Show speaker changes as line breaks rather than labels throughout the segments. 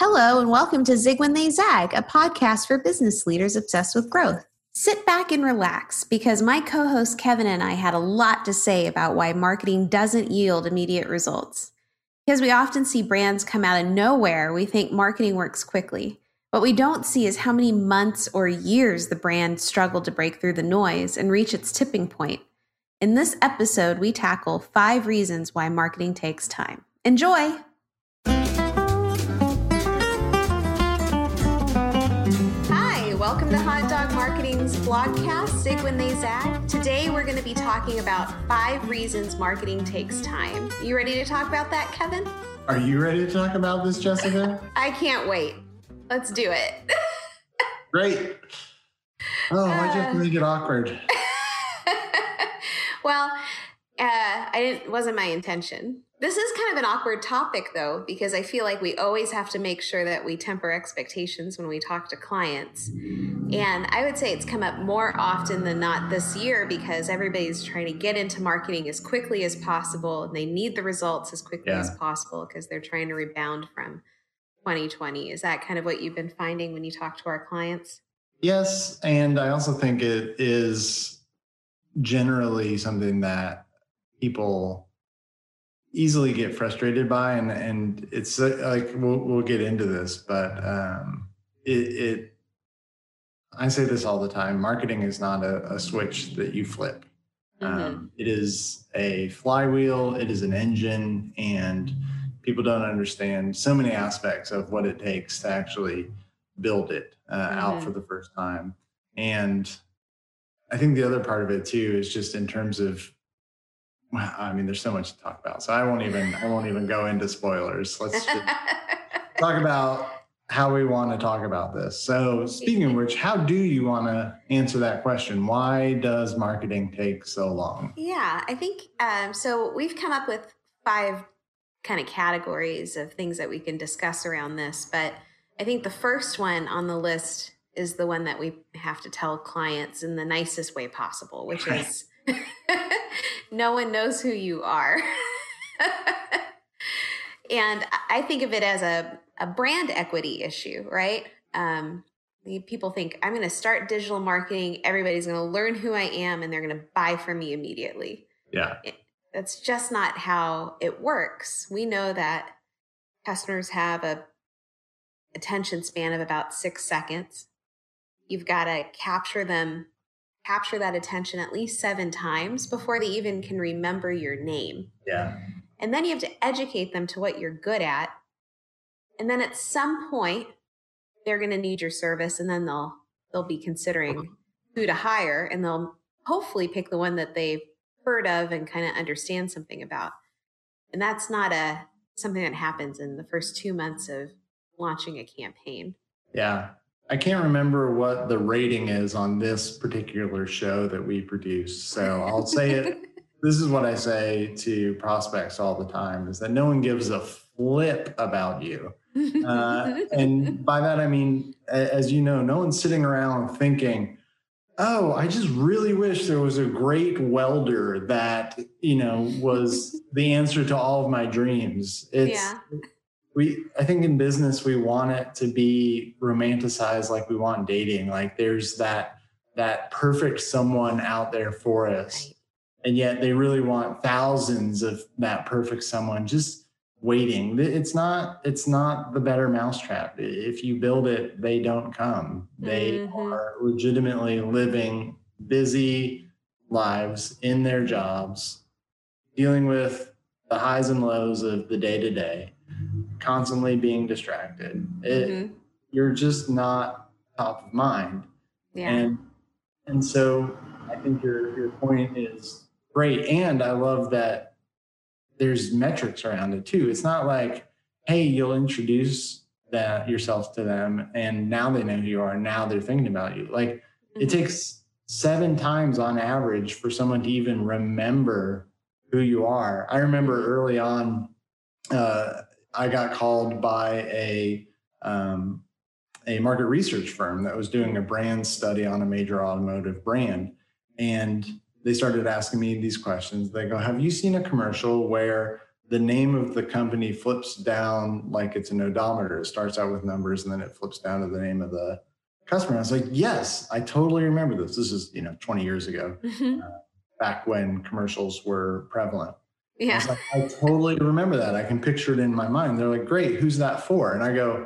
Hello and welcome to Zig When They Zag, a podcast for business leaders obsessed with growth. Sit back and relax because my co-host Kevin and I had a lot to say about why marketing doesn't yield immediate results. Because we often see brands come out of nowhere, we think marketing works quickly. What we don't see is how many months or years the brand struggled to break through the noise and reach its tipping point. In this episode, we tackle 5 reasons why marketing takes time. Enjoy! Welcome to Hot Dog Marketing's blogcast, Zig When They Zag. Today we're going to be talking about 5 reasons marketing takes time. You ready to talk about that, Kevin?
Are you ready to talk about this, Jessica?
I can't wait. Let's do it.
Great. Oh, why'd you have to make it awkward?
Well, it wasn't my intention. This is kind of an awkward topic, though, because I feel like we always have to make sure that we temper expectations when we talk to clients. And I would say it's come up more often than not this year because everybody's trying to get into marketing as quickly as possible, and they need the results as quickly as possible because they're trying to rebound from 2020. Is that kind of what you've been finding when you talk to our clients?
Yes, and I also think it is generally something that people easily get frustrated by, and it's like we'll get into this, but I say this all the time: marketing is not a switch that you flip. It is a flywheel. It is an engine, and people don't understand so many aspects of what it takes to actually build it out for the first time. And I think the other part of it too is just in terms of, well, I mean, there's so much to talk about, so I won't even go into spoilers. Let's just talk about how we want to talk about this. So speaking of which, how do you want to answer that question? Why does marketing take so long?
Yeah, I think, so we've come up with 5 kind of categories of things that we can discuss around this, but I think the first one on the list is the one that we have to tell clients in the nicest way possible, which is no one knows who you are. And I think of it as a brand equity issue, right? People think, I'm going to start digital marketing. Everybody's going to learn who I am and they're going to buy from me immediately.
Yeah.
That's just not how it works. We know that customers have a attention span of about 6 seconds. You've got to capture that attention at least 7 times before they even can remember your name.
Yeah.
And then you have to educate them to what you're good at. And then at some point, they're going to need your service, and then they'll be considering who to hire, and they'll hopefully pick the one that they've heard of and kind of understand something about. And that's not something that happens in the first 2 months of launching a campaign.
Yeah. I can't remember what the rating is on this particular show that we produce, so I'll say it. This is what I say to prospects all the time, is that no one gives a flip about you. And by that, I mean, as you know, no one's sitting around thinking, oh, I just really wish there was a great welder that, was the answer to all of my dreams. I think in business, we want it to be romanticized like we want dating. Like there's that perfect someone out there for us. Right. And yet they really want thousands of that perfect someone just waiting. It's not the better mousetrap. If you build it, they don't come. They are legitimately living busy lives in their jobs, dealing with the highs and lows of the day-to-day, constantly being distracted. You're just not top of mind. Yeah. And so I think your point is great. And I love that there's metrics around it too. It's not like, hey, you'll introduce yourself to them and now they know who you are. And now they're thinking about you. Like it takes 7 times on average for someone to even remember who you are. I remember early on, I got called by a market research firm that was doing a brand study on a major automotive brand. And they started asking me these questions. They go, have you seen a commercial where the name of the company flips down like it's an odometer. It starts out with numbers and then it flips down to the name of the customer. I was like, yes, I totally remember this. This is, 20 years ago, back when commercials were prevalent.
Yeah.
I was like, I totally remember that. I can picture it in my mind. They're like, great, who's that for? And I go,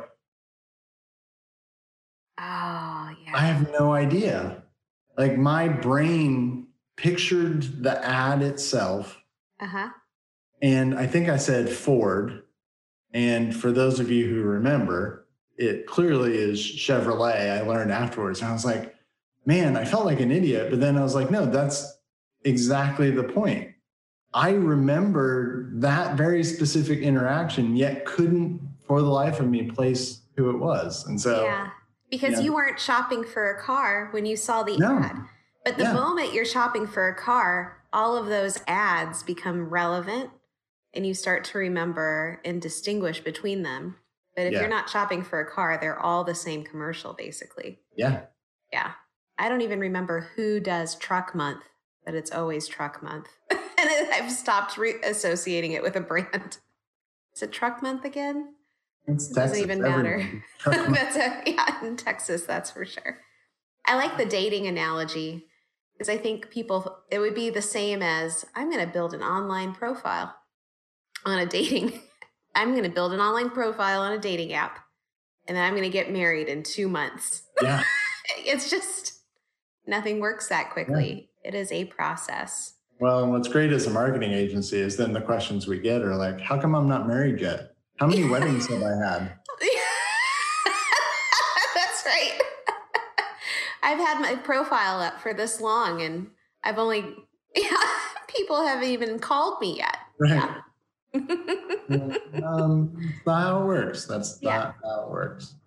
oh, yeah.
I have no idea. Like my brain pictured the ad itself.
Uh-huh.
And I think I said Ford. And for those of you who remember, it clearly is Chevrolet. I learned afterwards. And I was like, man, I felt like an idiot. But then I was like, no, that's exactly the point. I remember that very specific interaction, yet couldn't for the life of me place who it was. And so,
yeah, because you weren't shopping for a car when you saw the ad. But the moment you're shopping for a car, all of those ads become relevant and you start to remember and distinguish between them. But if you're not shopping for a car, they're all the same commercial, basically.
Yeah.
Yeah. I don't even remember who does Truck Month, but it's always Truck Month. And I've stopped associating it with a brand. Is it Truck Month again?
It
doesn't even matter. In Texas, that's for sure. I like the dating analogy because I think it would be the same as I'm going to build an online profile on a dating. I'm going to build an online profile on a dating app, and then I'm going to get married in 2 months.
Yeah.
It's just nothing works that quickly. Yeah. It is a process.
Well, and what's great as a marketing agency is then the questions we get are like, how come I'm not married yet? How many weddings have I had?
That's right. I've had my profile up for this long and I've only, people haven't even called me yet.
Right. That's not how it works. That's not how it works.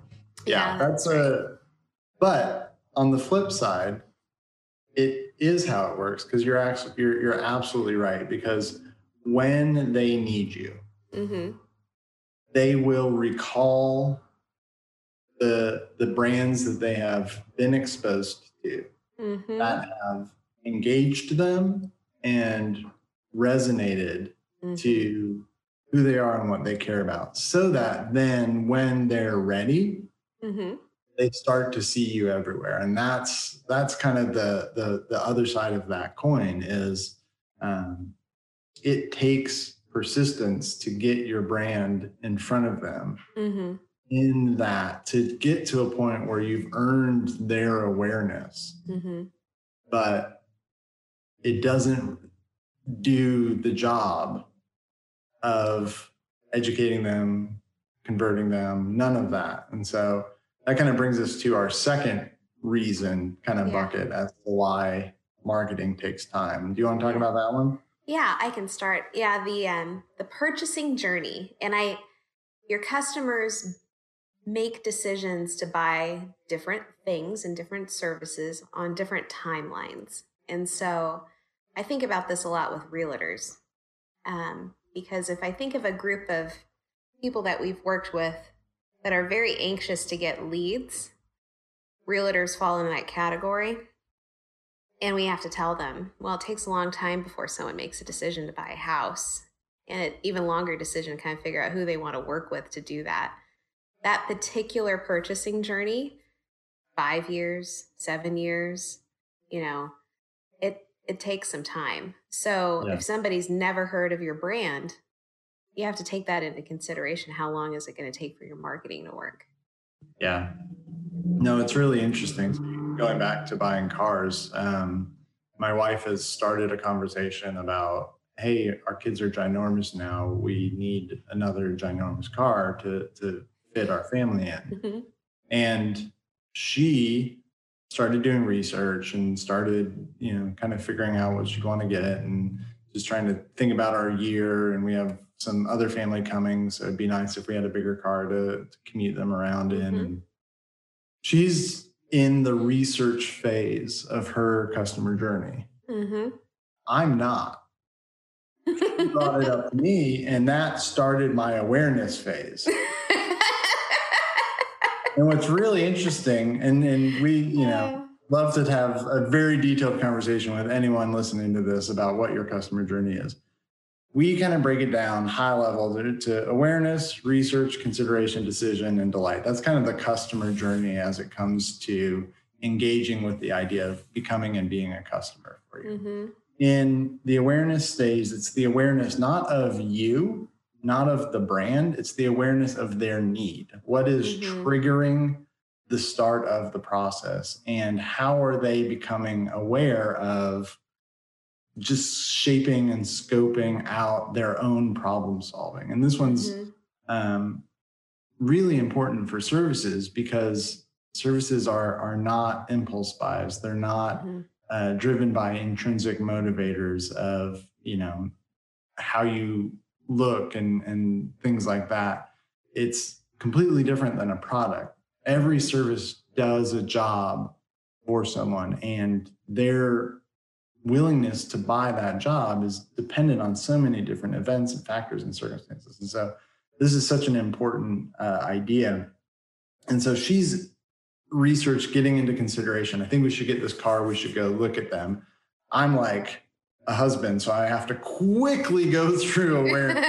But on the flip side, it is how it works because you're absolutely right. Because when they need you, they will recall the brands that they have been exposed to that have engaged them and resonated to who they are and what they care about. So that then when they're ready, they start to see you everywhere. And that's kind of the other side of that coin is it takes persistence to get your brand in front of them in that to get to a point where you've earned their awareness. But it doesn't do the job of educating them, converting them, none of that. And so that kind of brings us to our second reason kind of bucket as to why marketing takes time. Do you want to talk about that one?
Yeah, I can start. Yeah, the purchasing journey. And your customers make decisions to buy different things and different services on different timelines. And so I think about this a lot with realtors. Because if I think of a group of people that we've worked with that are very anxious to get leads, realtors fall in that category. And we have to tell them, well, it takes a long time before someone makes a decision to buy a house, and an even longer decision to kind of figure out who they want to work with to do that. That particular purchasing journey, 5 years, 7 years, it takes some time. So if somebody's never heard of your brand, you have to take that into consideration. How long is it going to take for your marketing to work?
Yeah. No, it's really interesting. Going back to buying cars, my wife has started a conversation about, hey, our kids are ginormous now. We need another ginormous car to fit our family in. And she started doing research and started, kind of figuring out what she'd want to get and just trying to think about our year. And we have some other family coming, so it'd be nice if we had a bigger car to commute them around in. And she's in the research phase of her customer journey. I'm not. She brought it up to me, and that started my awareness phase. And what's really interesting, and we, love to have a very detailed conversation with anyone listening to this about what your customer journey is. we kind of break it down high level to awareness, research, consideration, decision, and delight. That's kind of the customer journey as it comes to engaging with the idea of becoming and being a customer for you. Mm-hmm. In the awareness stage, it's the awareness not of you, not of the brand, it's the awareness of their need. What is triggering the start of the process, and how are they becoming aware of just shaping and scoping out their own problem solving? And this one's really important for services, because services are not impulse buys. They're not driven by intrinsic motivators of, how you look and things like that. It's completely different than a product. Every service does a job for someone, and their willingness to buy that job is dependent on so many different events and factors and circumstances. And so this is such an important idea. And so she's research getting into consideration. I think we should get this car. We should go look at them. I'm like a husband, so I have to quickly go through awareness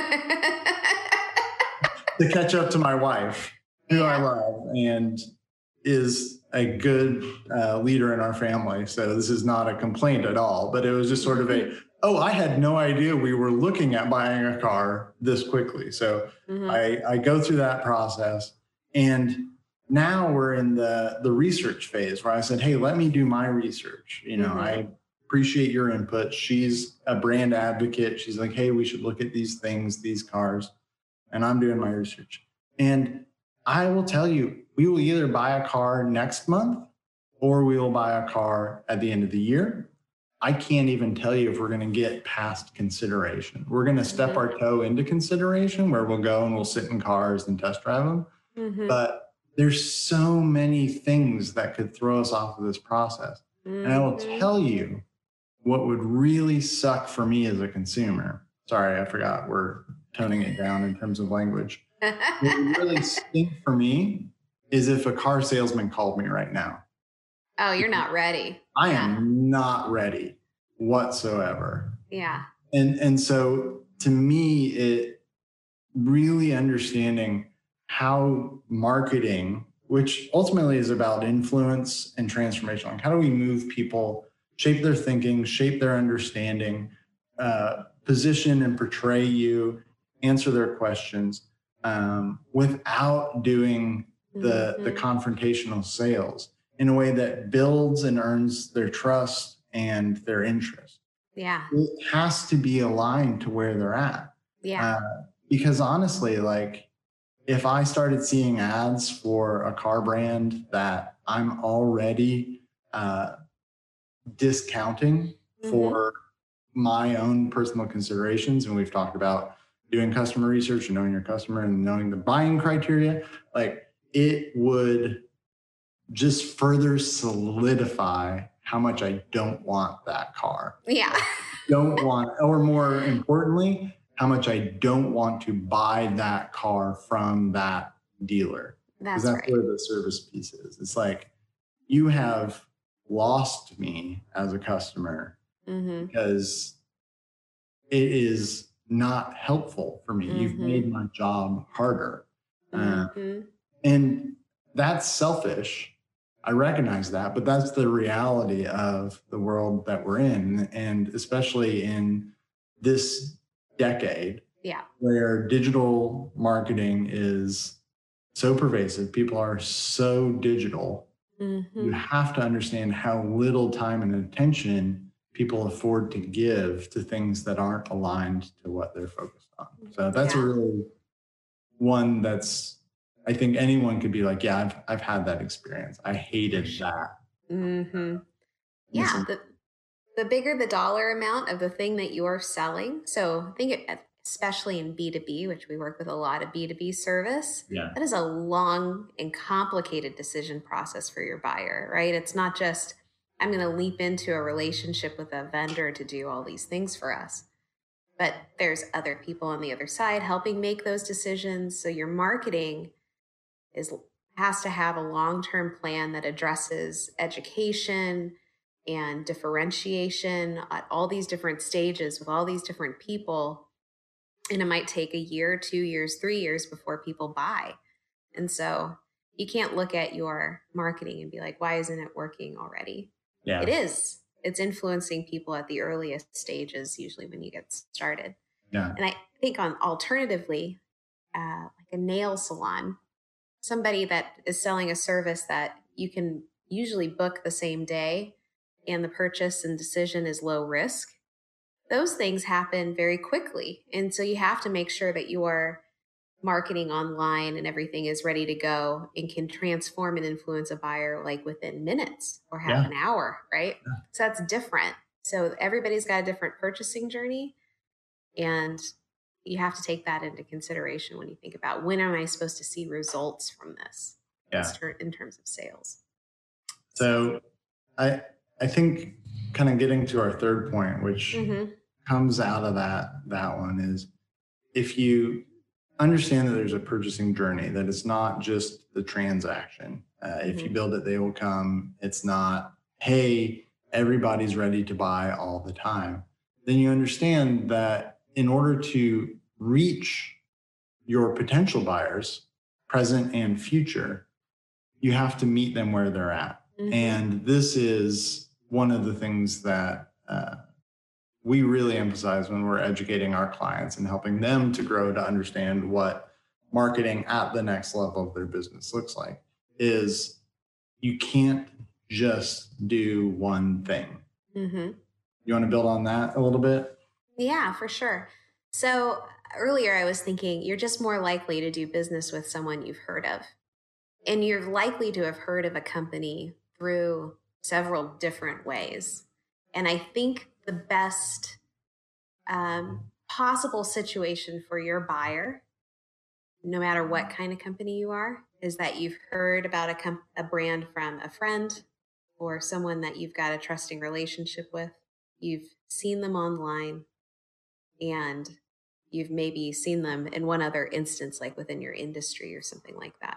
to catch up to my wife, who I love and is a good leader in our family. So this is not a complaint at all, but it was just sort of I had no idea we were looking at buying a car this quickly. So I go through that process, and now we're in the research phase where I said, hey, let me do my research. I appreciate your input. She's a brand advocate. She's like, hey, we should look at these things, these cars. And I'm doing my research. And I will tell you, we will either buy a car next month or we will buy a car at the end of the year. I can't even tell you if we're going to get past consideration. We're going to step our toe into consideration, where we'll go and we'll sit in cars and test drive them. But there's so many things that could throw us off of this process. And I will tell you what would really suck for me as a consumer. Sorry, I forgot we're toning it down in terms of language. What would really stink for me is if a car salesman called me right now.
Oh, you're not ready.
I am not ready whatsoever.
Yeah.
And so to me, it really understanding how marketing, which ultimately is about influence and transformation, like how do we move people, shape their thinking, shape their understanding, position and portray you, answer their questions, without doing the confrontational sales in a way that builds and earns their trust and their interest.
Yeah.
It has to be aligned to where they're at.
Yeah.
Because honestly, like if I started seeing ads for a car brand that I'm already discounting for my own personal considerations, and we've talked about doing customer research and knowing your customer and knowing the buying criteria, like it would just further solidify how much I don't want that car.
Yeah.
Don't want, or more importantly, how much I don't want to buy that car from that dealer.
That's
right.
Right.
Where the service piece is. It's like, you have lost me as a customer because it is not helpful for me. You've made my job harder. And that's selfish. I recognize that, but that's the reality of the world that we're in. And especially in this decade, where digital marketing is so pervasive, people are so digital, you have to understand how little time and attention people afford to give to things that aren't aligned to what they're focused on. So that's a really one that's, I think anyone could be like, yeah, I've had that experience. I hated that.
Yeah. The bigger the dollar amount of the thing that you're selling. So I think especially in B2B, which we work with a lot of B2B service, that is a long and complicated decision process for your buyer, right? It's not just, I'm going to leap into a relationship with a vendor to do all these things for us. But there's other people on the other side helping make those decisions. So your marketing has to have a long-term plan that addresses education and differentiation at all these different stages with all these different people And it might take a year, 2 years, 3 years before people buy. And so you can't look at your marketing and be like, why isn't it working already?
Yeah.
It is. It's influencing people at the earliest stages, usually when you get started.
Yeah.
And I think on alternatively, like a nail salon, somebody that is selling a service that you can usually book the same day and the purchase and decision is low risk, those things happen very quickly. And so you have to make sure that your marketing online and everything is ready to go and can transform and influence a buyer like within minutes or half an hour, right? Yeah. So that's different. So everybody's got a different purchasing journey, and you have to take that into consideration when you think about when am I supposed to see results from this in terms of sales.
So I think kind of getting to our third point, which comes out of that one, is if you understand that there's a purchasing journey, that it's not just the transaction. If you build it, they will come. It's not, hey, everybody's ready to buy all the time. Then you understand that in order to reach your potential buyers, present and future, you have to meet them where they're at. And this is one of the things that we really emphasize when we're educating our clients and helping them to grow to understand what marketing at the next level of their business looks like, is you can't just do one thing. You want to build on that a little bit?
Yeah, for sure. So earlier I was thinking you're just more likely to do business with someone you've heard of. And you're likely to have heard of a company through several different ways. And I think the best possible situation for your buyer, no matter what kind of company you are, is that you've heard about a brand from a friend or someone that you've got a trusting relationship with. You've seen them online, and you've maybe seen them in one other instance, like within your industry or something like that.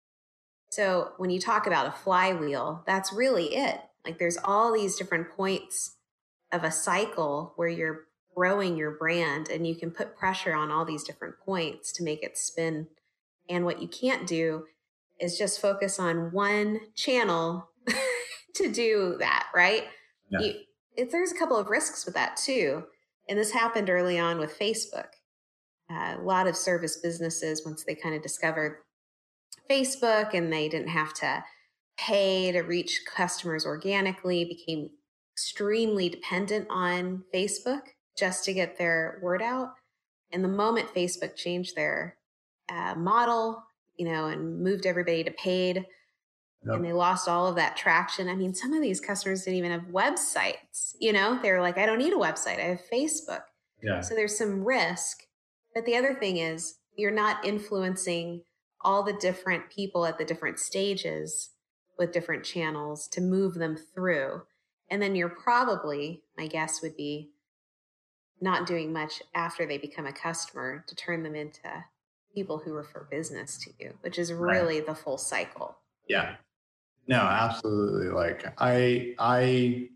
So when you talk about a flywheel, that's really it. Like there's all these different points of a cycle where you're growing your brand, and you can put pressure on all these different points to make it spin. And what you can't do is just focus on one channel to do that, right? Yeah. There's a couple of risks with that too. And this happened early on with Facebook. A lot of service businesses, once they kind of discovered Facebook and they didn't have to pay to reach customers organically, became extremely dependent on Facebook just to get their word out. And the moment Facebook changed their model, and moved everybody to paid, and they lost all of that traction. I mean, some of these customers didn't even have websites, they're like, I don't need a website, I have Facebook. Yeah. So there's some risk. But the other thing is you're not influencing all the different people at the different stages with different channels to move them through. And then you're probably, my guess would be, not doing much after they become a customer to turn them into people who refer business to you, which is really the full cycle.
Yeah. No, absolutely. Like I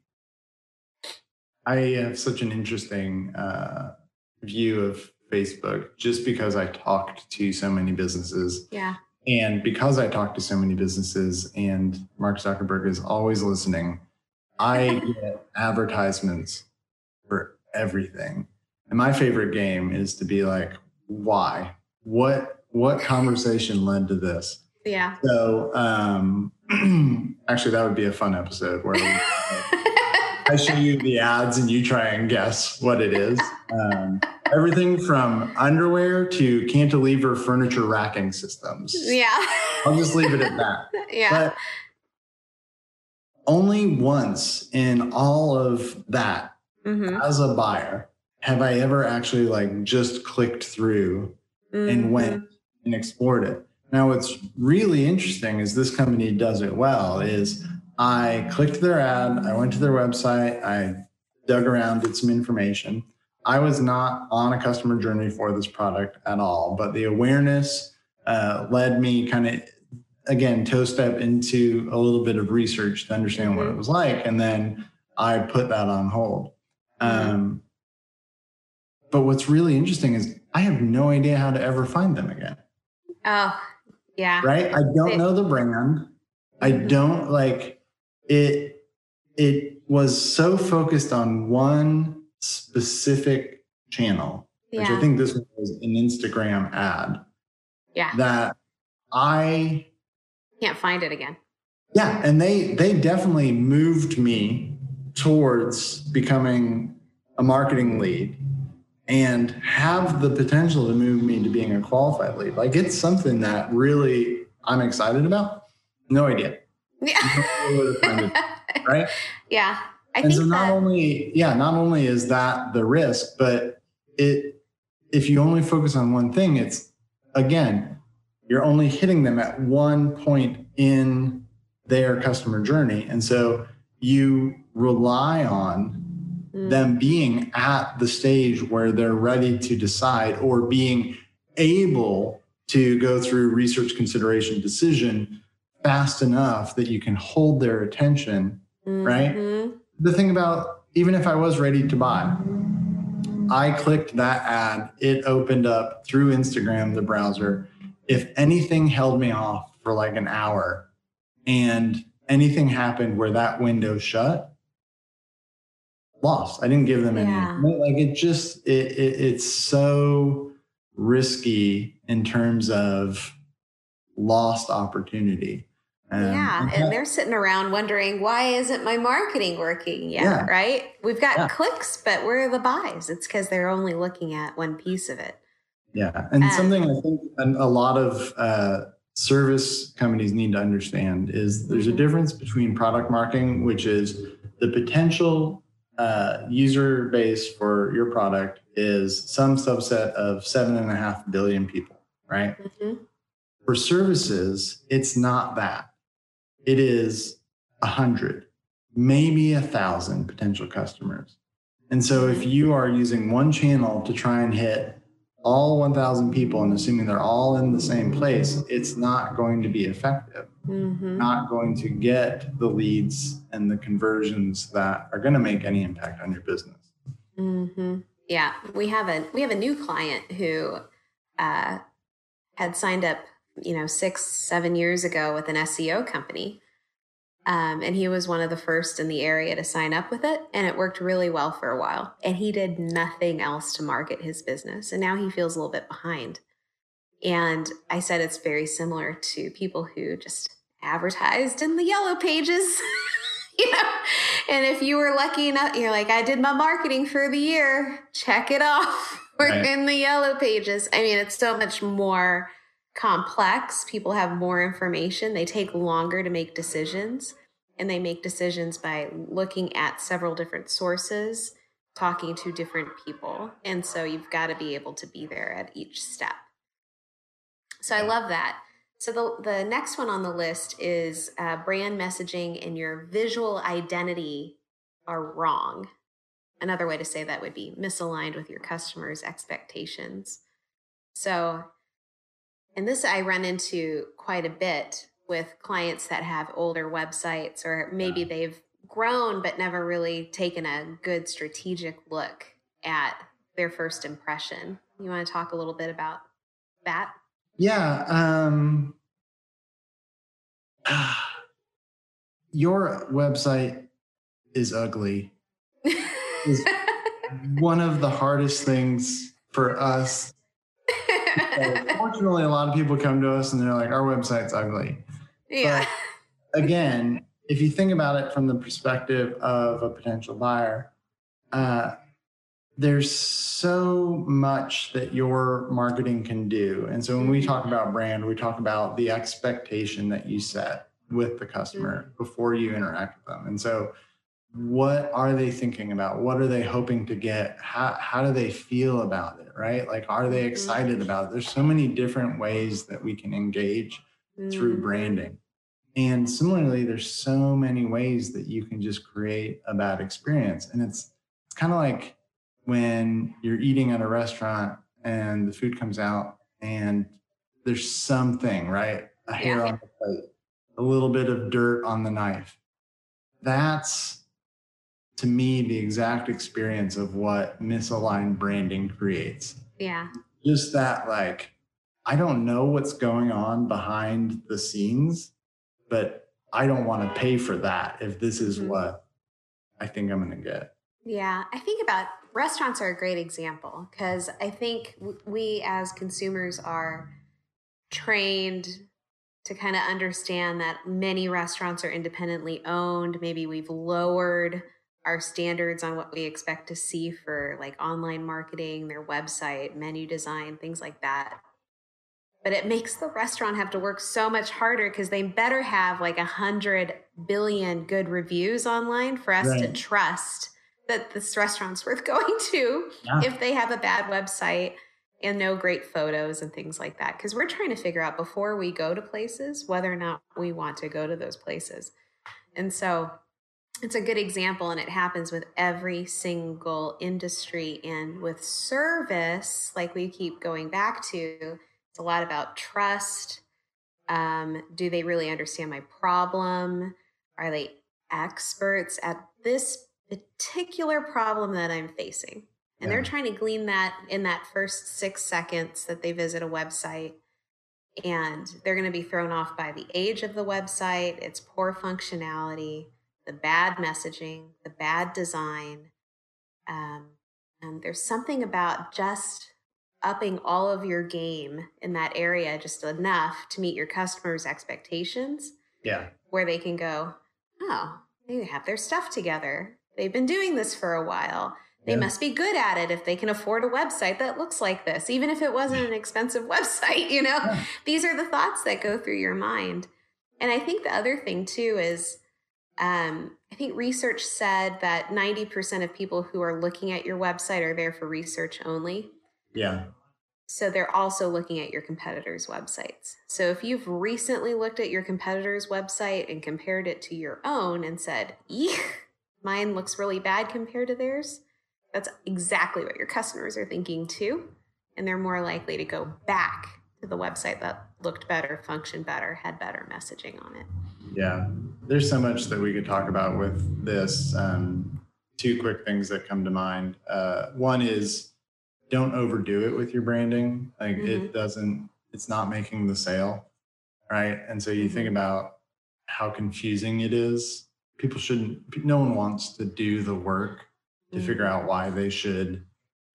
have such an interesting view of Facebook just because I talked to so many businesses.
Yeah.
And because I talk to so many businesses and Mark Zuckerberg is always listening, I get advertisements for everything. And my favorite game is to be like, why? What conversation led to this?
Yeah.
So actually that would be a fun episode where I show you the ads and you try and guess what it is. Everything from underwear to cantilever furniture racking systems.
Yeah.
I'll just leave it at that.
Yeah.
But only once in all of that, as a buyer, have I ever actually just clicked through and went and explored it. Now, what's really interesting is this company does it well, is I clicked their ad, I went to their website, I dug around, did some information. I was not on a customer journey for this product at all, but the awareness led me kind of, again, toe step into a little bit of research to understand what it was like. And then I put that on hold. But what's really interesting is I have no idea how to ever find them again.
Oh, yeah.
Right? I don't know the brand. I don't it. It was so focused on one specific channel, which I think this was an Instagram ad.
Yeah.
That I
can't find it again.
Yeah. And they definitely moved me towards becoming a marketing lead and have the potential to move me to being a qualified lead. Like, it's something that really I'm excited about. No idea.
Yeah.
Right?
Yeah.
I think so not only is that the risk, but if you only focus on one thing, it's, again, you're only hitting them at one point in their customer journey. And so you rely on them being at the stage where they're ready to decide, or being able to go through research, consideration, decision fast enough that you can hold their attention, right? The thing about, even if I was ready to buy, I clicked that ad, it opened up through Instagram, the browser. If anything held me off for like an hour and anything happened where that window shut, lost. I didn't give them any. Like, it's so risky in terms of lost opportunity.
And they're sitting around wondering, why isn't my marketing working yet? Right? We've got clicks, but where are the buys? It's because they're only looking at one piece of it.
Yeah. And something I think a lot of service companies need to understand is there's a difference between product marketing, which is the potential user base for your product is some subset of 7.5 billion people, right? For services, it's not that. It is 100, maybe 1,000 potential customers. And so if you are using one channel to try and hit all 1,000 people and assuming they're all in the same place, it's not going to be effective. Not going to get the leads and the conversions that are going to make any impact on your business.
Yeah, we have a new client who had signed up 6-7 years ago with an SEO company. And he was one of the first in the area to sign up with it. And it worked really well for a while. And he did nothing else to market his business. And now he feels a little bit behind. And I said it's very similar to people who just advertised in the yellow pages. And if you were lucky enough, you're like, I did my marketing for the year. Check it off. We're in the yellow pages. I mean, it's so much more complex. People have more information. They take longer to make decisions, and they make decisions by looking at several different sources, talking to different people. And so you've got to be able to be there at each step. So I love that. So the next one on the list is brand messaging and your visual identity are wrong. Another way to say that would be misaligned with your customers' expectations. So, and this I run into quite a bit with clients that have older websites, or maybe they've grown but never really taken a good strategic look at their first impression. You want to talk a little bit about that?
Yeah. Your website is ugly. Is one of the hardest things for us. Fortunately, a lot of people come to us and they're like, our website's ugly.
Yeah.
But again, if you think about it from the perspective of a potential buyer, there's so much that your marketing can do. And so when we talk about brand, we talk about the expectation that you set with the customer before you interact with them. And so what are they thinking about? What are they hoping to get? How do they feel about it, right? Like, are they excited about it? There's so many different ways that we can engage through branding. And similarly, there's so many ways that you can just create a bad experience. And it's kind of like when you're eating at a restaurant and the food comes out and there's something, right? A hair on the plate, a little bit of dirt on the knife. That's to me, the exact experience of what misaligned branding creates.
Yeah.
Just that, like, I don't know what's going on behind the scenes, but I don't want to pay for that if this is what I think I'm going to get.
Yeah. I think about restaurants are a great example because I think we as consumers are trained to kind of understand that many restaurants are independently owned. Maybe we've lowered our standards on what we expect to see for like online marketing, their website, menu design, things like that. But it makes the restaurant have to work so much harder because they better have like 100 billion good reviews online for us to trust that this restaurant's worth going to if they have a bad website and no great photos and things like that. Because we're trying to figure out before we go to places whether or not we want to go to those places. And so it's a good example, and it happens with every single industry. And with service, like we keep going back to, it's a lot about trust. Do they really understand my problem? Are they experts at this particular problem that I'm facing? And they're trying to glean that in that first 6 seconds that they visit a website. And they're going to be thrown off by the age of the website, its poor functionality, the bad messaging, the bad design. And there's something about just upping all of your game in that area just enough to meet your customers' expectations.
Yeah.
Where they can go, oh, they have their stuff together. They've been doing this for a while. They must be good at it if they can afford a website that looks like this, even if it wasn't an expensive website, you know? Yeah. These are the thoughts that go through your mind. And I think the other thing too is, I think research said that 90% of people who are looking at your website are there for research only.
Yeah.
So they're also looking at your competitors' websites. So if you've recently looked at your competitor's website and compared it to your own and said, eek, mine looks really bad compared to theirs, that's exactly what your customers are thinking too. And they're more likely to go back to the website that looked better, functioned better, had better messaging on it.
Yeah, there's so much that we could talk about with this. Two quick things that come to mind. One is don't overdo it with your branding. Like it's not making the sale, right? And so you think about how confusing it is. No one wants to do the work to figure out why they should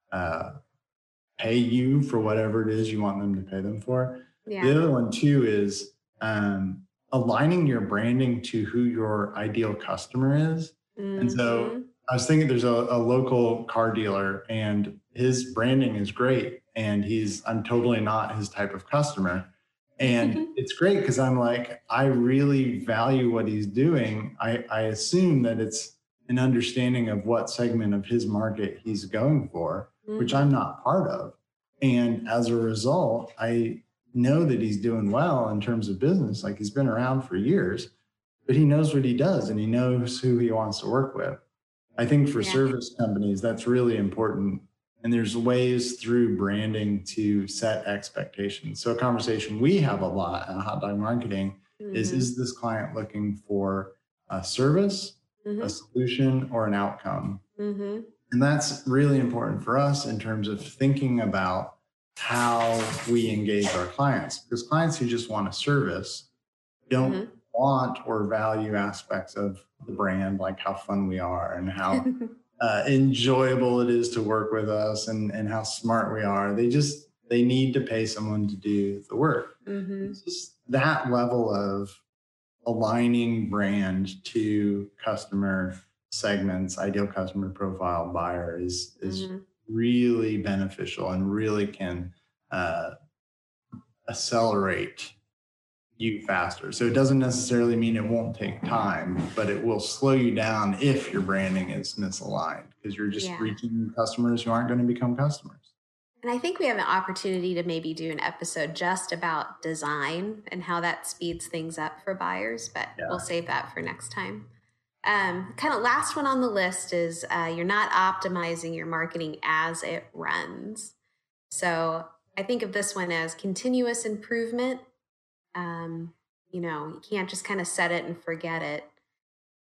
pay you for whatever it is you want them to pay them for. Yeah. The other one too is aligning your branding to who your ideal customer is. And so I was thinking there's a local car dealer and his branding is great. And I'm totally not his type of customer. And it's great because I'm like, I really value what he's doing. I assume that it's an understanding of what segment of his market he's going for, which I'm not part of. And as a result, I know that he's doing well in terms of business. Like he's been around for years, but he knows what he does and he knows who he wants to work with. I think for service companies, that's really important. And there's ways through branding to set expectations. So a conversation we have a lot in Hot Dog Marketing is this client looking for a service, a solution, or an outcome? And that's really important for us in terms of thinking about how we engage our clients, because clients who just want a service don't want or value aspects of the brand, like how fun we are and how enjoyable it is to work with us and how smart we are. They need to pay someone to do the work. It's just that level of aligning brand to customer segments, ideal customer profile, buyer is really beneficial and really can accelerate you faster. So it doesn't necessarily mean it won't take time, but it will slow you down if your branding is misaligned because you're just reaching customers who aren't going to become customers.
And I think we have an opportunity to maybe do an episode just about design and how that speeds things up for buyers, but we'll save that for next time. Kind of last one on the list is you're not optimizing your marketing as it runs. So I think of this one as continuous improvement. You can't just kind of set it and forget it.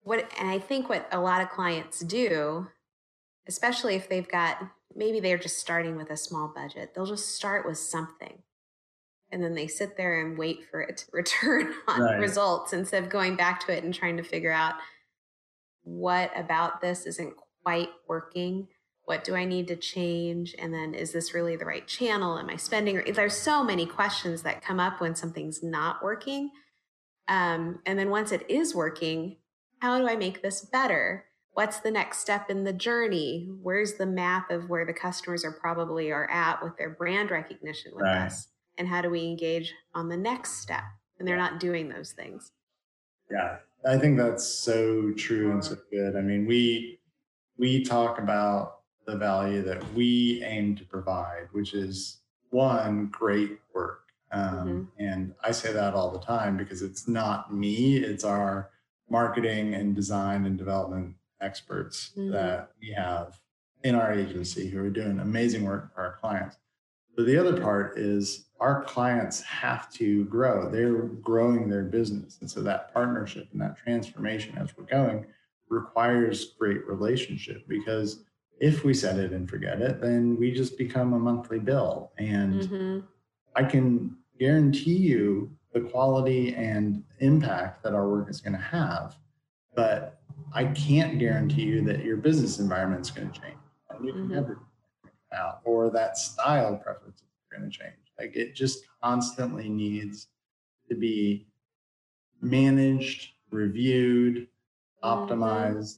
And I think what a lot of clients do, especially if maybe they're just starting with a small budget, they'll just start with something. And then they sit there and wait for it to return on results instead of going back to it and trying to figure out what about this isn't quite working. What do I need to change? And then is this really the right channel? Am I spending? There's so many questions that come up when something's not working. And then once it is working, how do I make this better? What's the next step in the journey? Where's the map of where the customers are at with their brand recognition with us? And how do we engage on the next step? And they're not doing those things.
Yeah, I think that's so true and so good. I mean, we talk about the value that we aim to provide, which is one, great work. And I say that all the time because it's not me, it's our marketing and design and development experts that we have in our agency who are doing amazing work for our clients. But the other part is our clients have to grow. They're growing their business. And so that partnership and that transformation as we're going requires great relationship, because if we set it and forget it, then we just become a monthly bill. And I can guarantee you the quality and impact that our work is going to have, but I can't guarantee you that your business environment is going to change. And you can never out, or that style preference is going to change. Like, it just constantly needs to be managed, reviewed, optimized,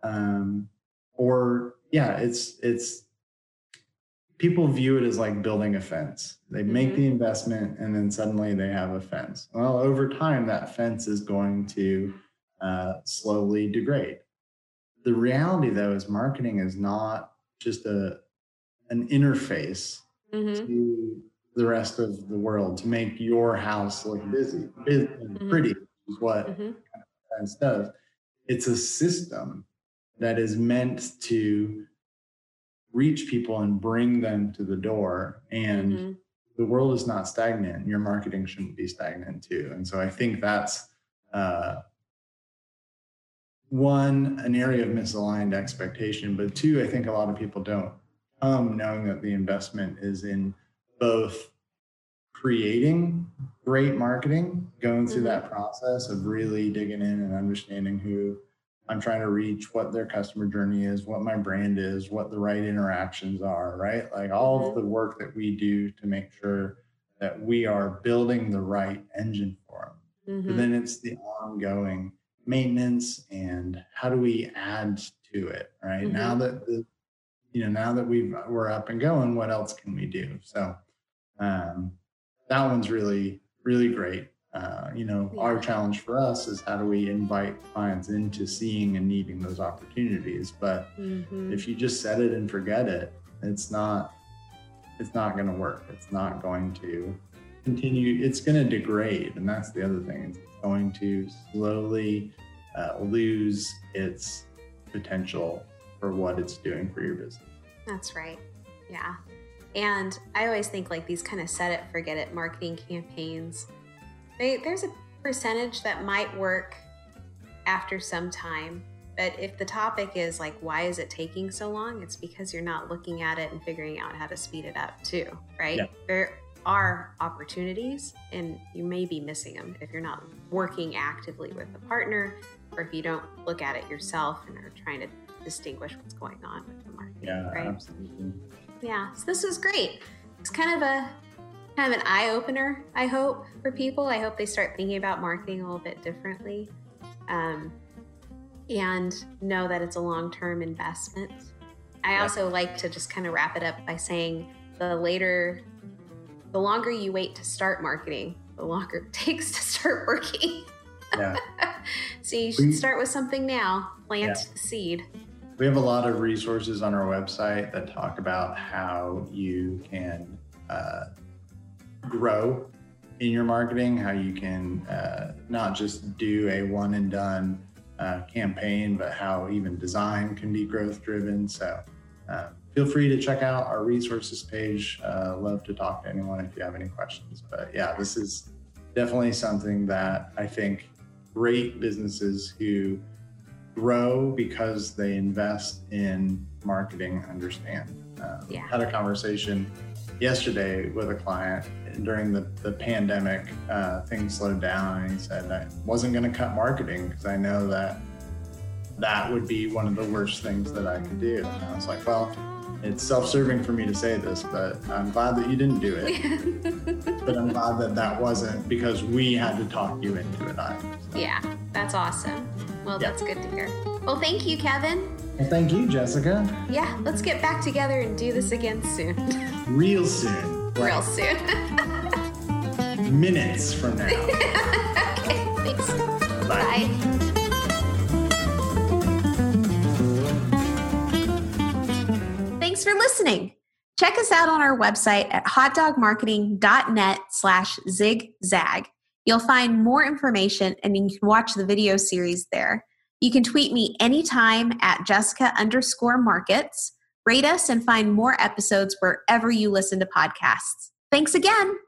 it's people view it as like building a fence. They make the investment and then suddenly they have a fence. Well, over time, that fence is going to slowly degrade. The reality, though, is marketing is not just an interface to the rest of the world to make your house look busy and pretty, which is what fence does. It's a system that is meant to reach people and bring them to the door. And the world is not stagnant. Your marketing shouldn't be stagnant too. And so I think that's one, an area of misaligned expectation, but two, I think a lot of people don't come knowing that the investment is in both creating great marketing, going through that process of really digging in and understanding who I'm trying to reach, what their customer journey is, what my brand is, what the right interactions are, right? Like all of the work that we do to make sure that we are building the right engine for them. But then it's the ongoing maintenance and how do we add to it, right? Now that we're up and going, what else can we do? So that one's really, really great. Our challenge for us is how do we invite clients into seeing and needing those opportunities. But if you just set it and forget it, it's not going to work. It's not going to continue. It's going to degrade. And that's the other thing. It's going to slowly lose its potential for what it's doing for your business.
That's right. Yeah. And I always think like these kind of set it, forget it marketing campaigns, there's a percentage that might work after some time. But if the topic is like, why is it taking so long? It's because you're not looking at it and figuring out how to speed it up too, right? Yeah. There are opportunities and you may be missing them if you're not working actively with a partner or if you don't look at it yourself and are trying to distinguish what's going on with the marketing.
Yeah,
right?
Absolutely.
Yeah, so this was great. It's kind of an eye-opener, I hope, for people. I hope they start thinking about marketing a little bit differently and know that it's a long-term investment. I also like to just kind of wrap it up by saying the longer you wait to start marketing, the longer it takes to start working.
Yeah.
So you should start with something now, plant the seed.
We have a lot of resources on our website that talk about how you can grow in your marketing, how you can not just do a one and done campaign, but how even design can be growth driven. So feel free to check out our resources page. Love to talk to anyone if you have any questions. But yeah, this is definitely something that I think great businesses who grow because they invest in marketing and understand. Had a conversation yesterday with a client during the pandemic. Things slowed down, and he said, I wasn't going to cut marketing because I know that would be one of the worst things that I could do. And I was like, well, it's self-serving for me to say this, but I'm glad that you didn't do it. But I'm glad that wasn't because we had to talk you into it either. So.
Yeah, that's awesome. Well, that's good to hear. Well, thank you, Kevin.
Well, thank you, Jessica.
Yeah, let's get back together and do this again soon.
Real soon.
Real soon.
Minutes from now.
Okay, thanks. Bye. Thanks for listening. Check us out on our website at hotdogmarketing.net/zigzag. You'll find more information and you can watch the video series there. You can tweet me anytime at Jessica_Markets. Rate us and find more episodes wherever you listen to podcasts. Thanks again.